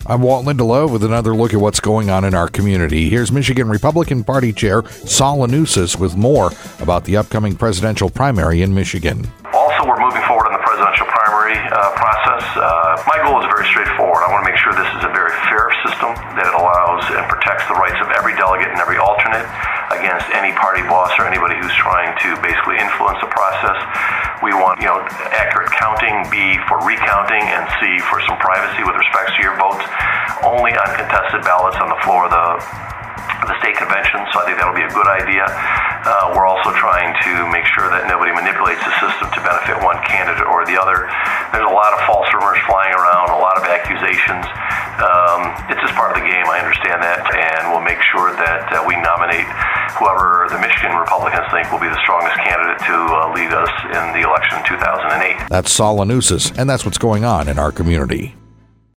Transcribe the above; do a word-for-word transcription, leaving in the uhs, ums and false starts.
I'm Walt Lindelof with another look at what's going on in our community. Here's Michigan Republican Party Chair Saul Anusis with more about the upcoming presidential primary in Michigan. Also, we're moving forward on the presidential primary uh, process. Uh, my goal is very straightforward. I want to make sure this is a very fair system, that it allows and protects the rights of every delegate and every alternate against any party boss or anybody who's trying to basically influence the process. We want, you know, accurate counting, B, for recounting, and C, for some privacy with respect to your votes. Only on contested ballots on the floor of the, the state convention, so I think that'll be a good idea. Uh, we're also trying to make sure that nobody manipulates the system to benefit one candidate or the other. There's a lot of false rumors flying around, a lot of accusations. Um, it's just part of the game, I understand that, and we'll make sure that uh, we nominate whoever the Michigan Republicans think will be the strongest candidate to uh, lead us in the election in two thousand eight. That's Saul Anusis, and that's what's going on in our community.